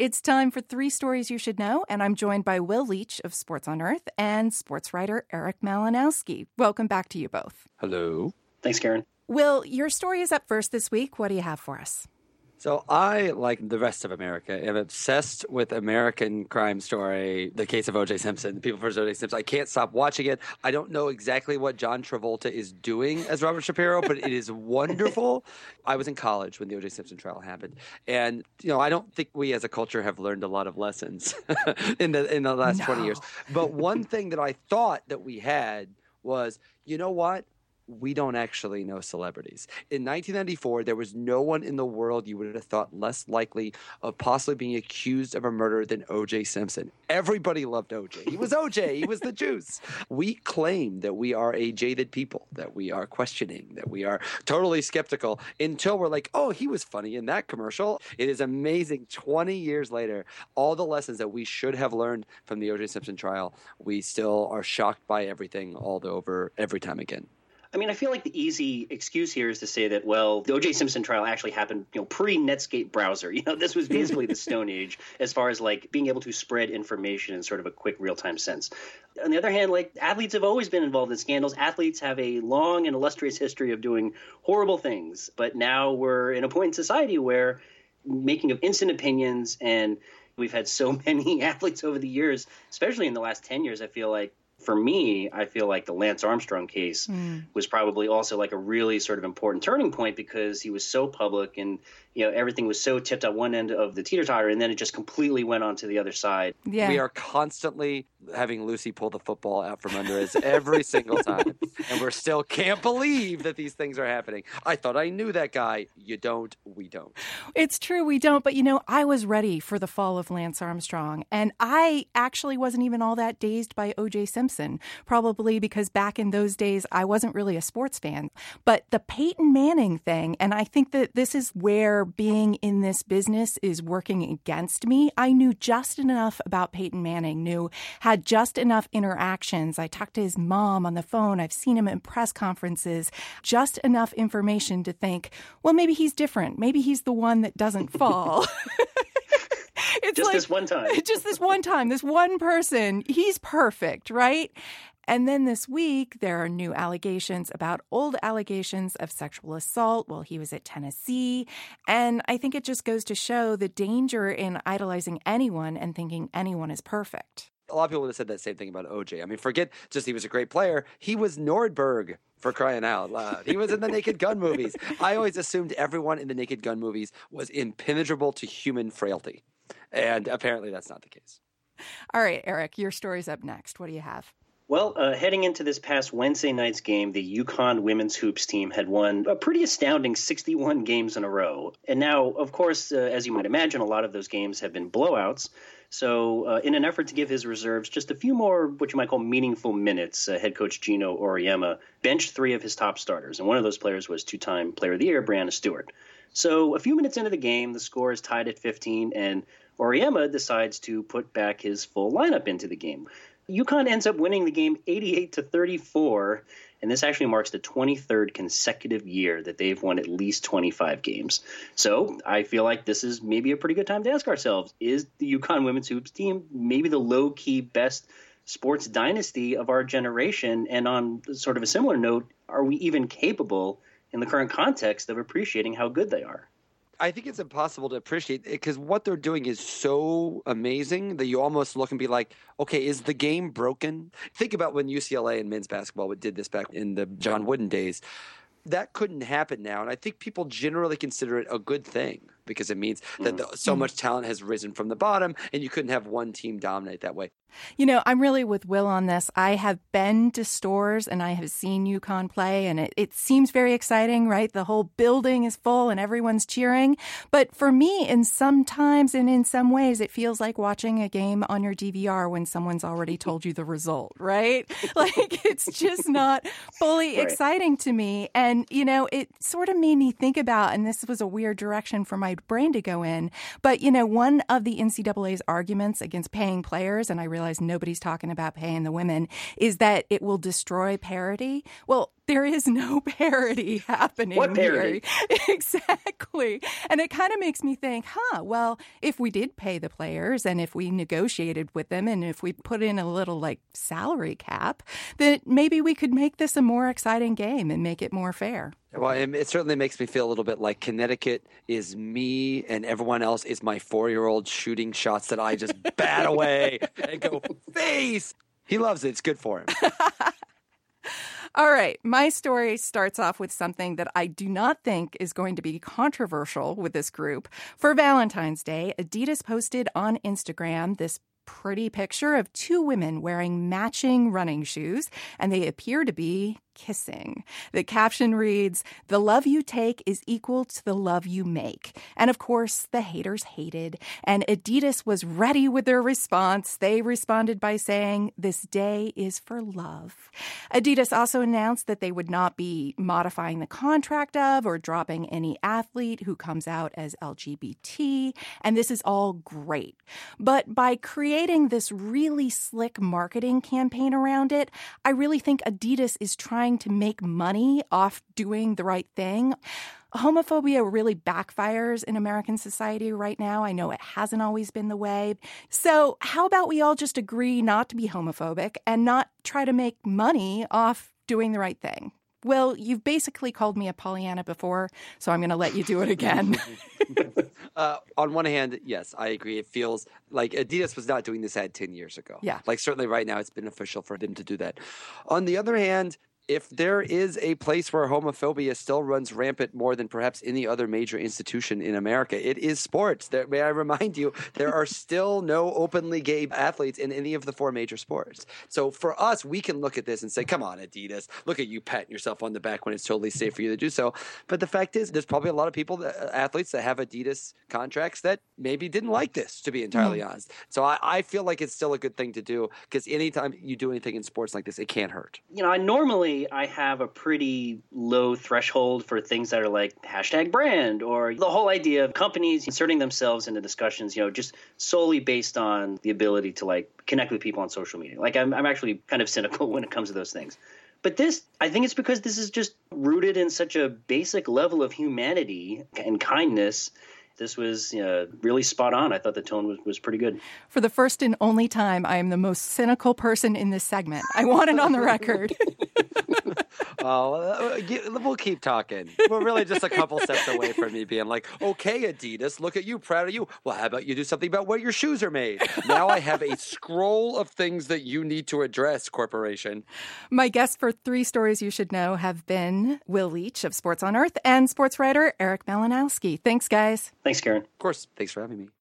It's time for 3 Stories You Should Know, and I'm joined by Will Leach of Sports on Earth and sports writer Eric Malinowski. Welcome back to you both. Hello. Thanks, Karen. Will, your story is up first this week. What do you have for us? So I, like the rest of America, am obsessed with American Crime Story, the case of O.J. Simpson, the people versus O.J. Simpson. I can't stop watching it. I don't know exactly what John Travolta is doing as Robert Shapiro, but it is wonderful. I was in college when the O.J. Simpson trial happened. And, I don't think we as a culture have learned a lot of lessons in the last 20 years. But one thing that I thought that we had was, you know what? We don't actually know celebrities. In 1994, there was no one in the world you would have thought less likely of possibly being accused of a murder than O.J. Simpson. Everybody loved O.J. He was O.J. He was the juice. We claim that we are a jaded people, that we are questioning, that we are totally skeptical until we're like, oh, he was funny in that commercial. It is amazing. 20 years later, all the lessons that we should have learned from the O.J. Simpson trial, we still are shocked by everything all over every time again. I mean, I feel like the easy excuse here is to say that, well, the O.J. Simpson trial actually happened, pre-Netscape browser. This was basically the Stone Age as far as, being able to spread information in sort of a quick real-time sense. On the other hand, athletes have always been involved in scandals. Athletes have a long and illustrious history of doing horrible things. But now we're in a point in society where making of instant opinions, and we've had so many athletes over the years, especially in the last 10 years, I feel like the Lance Armstrong case was probably also a really sort of important turning point because he was so public and, everything was so tipped on one end of the teeter-totter and then it just completely went on to the other side. Yeah. We are constantly having Lucy pull the football out from under us every single time. And we're still can't believe that these things are happening. I thought I knew that guy. You don't. We don't. It's true. We don't. But, I was ready for the fall of Lance Armstrong. And I actually wasn't even all that dazed by O.J. Simpson, probably because back in those days, I wasn't really a sports fan. But the Peyton Manning thing, and I think that this is where being in this business is working against me. I knew just enough about Peyton Manning, had just enough interactions. I talked to his mom on the phone. I've seen him in press conferences. Just enough information to think, well, maybe he's different. Maybe he's the one that doesn't fall. It's just this one time. Just this one time. This one person. He's perfect, right? And then this week, there are new allegations about old allegations of sexual assault while he was at Tennessee. And I think it just goes to show the danger in idolizing anyone and thinking anyone is perfect. A lot of people would have said that same thing about O.J. I mean, forget just he was a great player. He was Nordberg, for crying out loud. He was in the Naked Gun movies. I always assumed everyone in the Naked Gun movies was impenetrable to human frailty. And apparently that's not the case. All right, Eric, your story's up next. What do you have? Well, heading into this past Wednesday night's game, the UConn women's hoops team had won a pretty astounding 61 games in a row. And now, of course, as you might imagine, a lot of those games have been blowouts. So in an effort to give his reserves just a few more what you might call meaningful minutes, head coach Gino Auriemma benched 3 of his top starters. And one of those players was 2-time Player of the Year, Breanna Stewart. So a few minutes into the game, the score is tied at 15, and Auriemma decides to put back his full lineup into the game. UConn ends up winning the game 88-34, and this actually marks the 23rd consecutive year that they've won at least 25 games. So I feel like this is maybe a pretty good time to ask ourselves, is the UConn women's hoops team maybe the low-key best sports dynasty of our generation? And on sort of a similar note, are we even capable in the current context of appreciating how good they are? I think it's impossible to appreciate it because what they're doing is so amazing that you almost look and be like, okay, is the game broken? Think about when UCLA and men's basketball did this back in the John Wooden days. That couldn't happen now. And I think people generally consider it a good thing because it means that so much talent has risen from the bottom and you couldn't have one team dominate that way. I'm really with Will on this. I have been to stores and I have seen UConn play, and it seems very exciting, right? The whole building is full and everyone's cheering. But for me, in some times and in some ways, it feels like watching a game on your DVR when someone's already told you the result, right? It's just not fully exciting to me. And, it sort of made me think about, and this was a weird direction for my brain to go in, but, one of the NCAA's arguments against paying players, and I realize nobody's talking about paying the women, is that it will destroy parity. Well, There is no parity happening What parity? here. Exactly. And it kind of makes me think, well, if we did pay the players and if we negotiated with them and if we put in a little like salary cap, that maybe we could make this a more exciting game and make it more fair. Well, it certainly makes me feel a little bit like Connecticut is me and everyone else is my 4-year-old shooting shots that I just bat away and go face. He loves it. It's good for him. All right. My story starts off with something that I do not think is going to be controversial with this group. For Valentine's Day, Adidas posted on Instagram this pretty picture of two women wearing matching running shoes, and they appear to be kissing. The caption reads, "The love you take is equal to the love you make." And of course, the haters hated, and Adidas was ready with their response. They responded by saying, "This day is for love." Adidas also announced that they would not be modifying the contract of or dropping any athlete who comes out as LGBT, and this is all great. But by creating this really slick marketing campaign around it, I really think Adidas is trying to make money off doing the right thing. Homophobia really backfires in American society right now. I know it hasn't always been the way. So how about we all just agree not to be homophobic and not try to make money off doing the right thing? Well, you've basically called me a Pollyanna before, so I'm going to let you do it again. On one hand, yes, I agree. It feels like Adidas was not doing this ad 10 years ago. Yeah. Like certainly right now it's beneficial for them to do that. On the other hand, if there is a place where homophobia still runs rampant more than perhaps any other major institution in America, it is sports. May I remind you, there are still no openly gay athletes in any of the 4 major sports. So for us, we can look at this and say, come on, Adidas, look at you patting yourself on the back when it's totally safe for you to do so. But the fact is, there's probably a lot of people, athletes that have Adidas contracts that maybe didn't like this, to be entirely honest. So I feel like it's still a good thing to do because anytime you do anything in sports like this, it can't hurt. You know, I have a pretty low threshold for things that are like #brand or the whole idea of companies inserting themselves into discussions, just solely based on the ability to like connect with people on social media. Like I'm actually kind of cynical when it comes to those things. But this, I think it's because this is just rooted in such a basic level of humanity and kindness. This was really spot on. I thought the tone was pretty good. For the first and only time, I am the most cynical person in this segment. I want it on the record. We'll keep talking. We're really just a couple steps away from me being like, okay, Adidas, look at you, proud of you. Well, how about you do something about where your shoes are made? Now I have a scroll of things that you need to address, corporation. My guests for 3 stories you should know have been Will Leach of Sports on Earth and sports writer Eric Malinowski. Thanks, guys. Thanks, Karen. Of course. Thanks for having me.